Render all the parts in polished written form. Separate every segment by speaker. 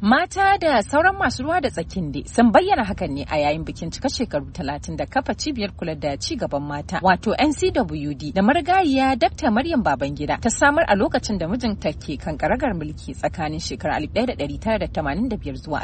Speaker 1: Mata da sauran masu ruwa da tsakin dai sun bayyana hakan ne a yayin bikin cika shekaru 30 da kafa cibiyar kula da ci gaban mata wato NCWD da marigayiya Dr. Maryam Babangida ta samar a lokacin da mijinta ke kan karagar mulki tsakanin shekarar 1985 zuwa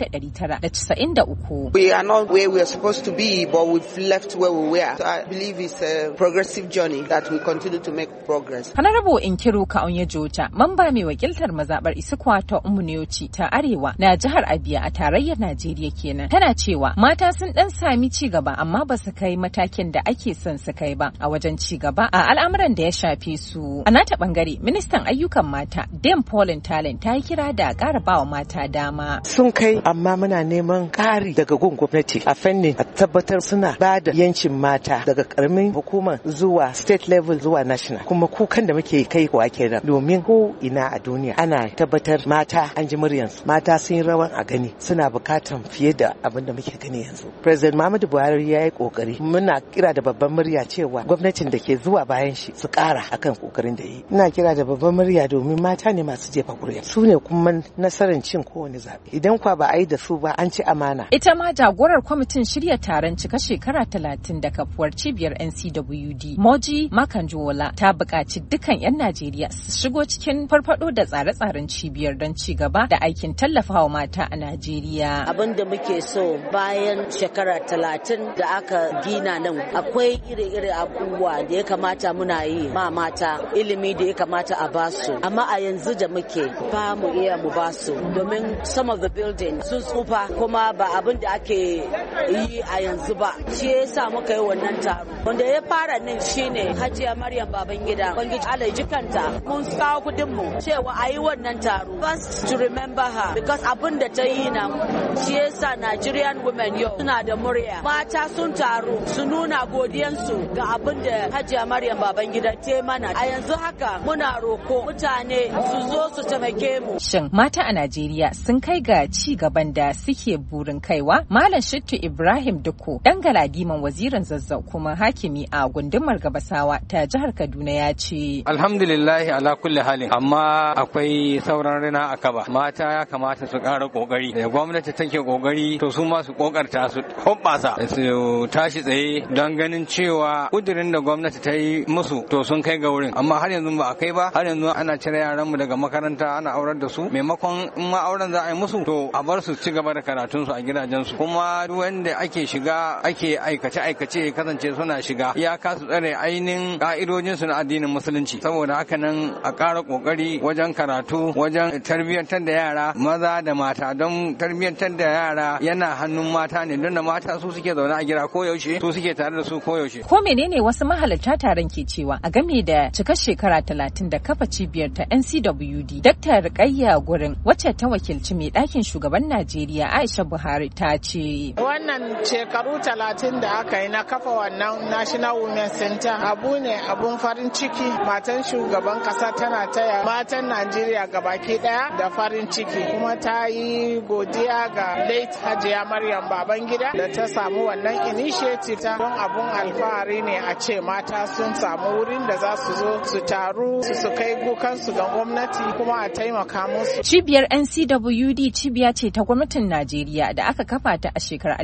Speaker 1: 1993.
Speaker 2: We are not where we are supposed to be, but we've left where we were. So I believe it's a progressive journey that we continue to make progress.
Speaker 1: Honorable Inkiru Kaunye Joja, mamba mai wakiltar mazabar Isukwa ta Umunioci ta Arewa na jihar Abia a tarayyar Najeriya kenan. Tana cewa mata sun dan sami ci gaba amma ba su kai matakin da ake son su kai ba a wajen ci gaba a al'amuran da ya shafe su. A nata bangare, ministan ayyukan mata Dame Pauline Talent ta yi kira da ƙara bawa mata dama.
Speaker 3: Sun kai amma muna neman ƙari daga gun gwamnati a fannin a tabbatar suna ba da yancin mata daga karamin hukuma zuwa state level zuwa national. Kuma kukan da muke kai kuwa kenan domin ko ina a duniya ana tabbatar mata an ji muryansu. Mata sun yi rawan a gani suna bukatan fiye da abin da muke gani yanzu. President Muhammadu Buhari ya yi kokari. Muna kira da babban murya cewa gwamnatin da ke zuwa bayan shi su kara akan kokarin da yi. Ina kira da babban murya domin mata ne masu jefa kuri'a. Su ne kuma nasarar cin kowane zaɓe. Idan kwa ba a yi da su ba an ci amana.
Speaker 1: Ita ma jagorar kwamitin shirya taron cika shekara 30 da kafuwar cibiyar NCWD Moji Makanjuwola ta buƙaci dukkan 'yan Najeriya su shigo cikin farfado da tsare-tsaren cibiyar don ci gaba da aikin tallafawa mata a Najeriya.
Speaker 4: Abin da muke so bayan shekara 30 da aka gina nan akwai ire-ire abubuwa da ya kamata muna yi ma mata, ilimi da ya kamata a basu, amma a yanzu da muke ba mu iya mu basu domin some of the building sun tsufa kuma ba abin da ake yi a yanzu ba. Shi yasa muka yi wannan taro wanda ya fara nan shine Hajiya Maryam Babangida, Ubangiji Allah jikanta, mun kawo kudin mu cewa a yi wannan taro first to remember her because abin da ta yi nan shi yasa Nigerian women yau suna da murya. Mata sun taru su nuna godiyansu ga abin da Hajiya Maryam Babangida ta mana. A yanzu haka muna roko mutane su zo su taimake mu.
Speaker 1: Shin mata a Najeriya sun kai ga ci gaban da suke burin kaiwa? Malam Shittu Ibrahim Dukko, dan galadiman wazirin Zazzau kuma hakimi a gundumar Gabasawa ta jihar Kaduna ya ce.
Speaker 5: Alhamdulillah ala kulli halin, amma akwai sauran rina a kaba. Mata ya kamata su ƙara ƙoƙari. Da gwamnati take ƙoƙari to su ma su ƙoƙarta su hoɓɓasa su tashi tsaye don ganin cewa ƙudurin da gwamnati ta yi musu to sun kai ga wurin. Amma har yanzu ba a kai ba, har yanzu ana cire yaranmu daga makaranta ana aurar da su. Maimakon in ma auren za a yi musu to a bar su ci gaba da karatunsu a gidajensu. Kuma duk wanda ake shiga ake aikace kasance suna shiga ya kasu tsare ainihin ka'idojinsu na addinin musulunci. Saboda haka nan a ƙara ƙoƙari wajen karatu, wajen tarbiyyantar da yara maza da mata, don tarbiyyantar da yara yana hannun mata ne, don da mata su suke zaune a gida koyaushe, su suke tare da su koyaushe.
Speaker 1: Ko menene wasu mahalarta taron ke cewa a game da cikar shekara 30 da kafa cibiyar ta NCWD? Dr. Rukayya Gurin, wacce ta wakilci mai ɗakin shugaban Najeriya Aisha Buhari, ta ce.
Speaker 6: Wannan shekaru 30 da aka yi na kafa wannan National Women Center abu ne abun farin ciki. Matan shugaban kasa tana taya matan Najeriya gabaki daya da farin ciki, kuma ta yi godiya ga late Hajiya Maryam Babangida da ta samu wannan initiative ta don abun alfahari ne a ce mata sun samu wurin da za su zo su taru su kai kukansu ga gwamnati kuma a taimaka musu.
Speaker 1: Cibiyar NCWD cibiya ce ta gwamnatin Najeriya da aka kafa ta a shekarar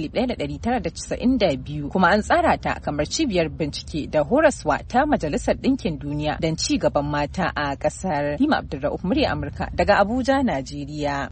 Speaker 1: 1992 kuma an tsara ta kamar cibiyar bincike da horaswa ta Majalisar Ɗinkin Duniya don ci gaban mata a ƙasar. Hima Abdulra'uf, murya Amurka daga Abuja, Najeriya.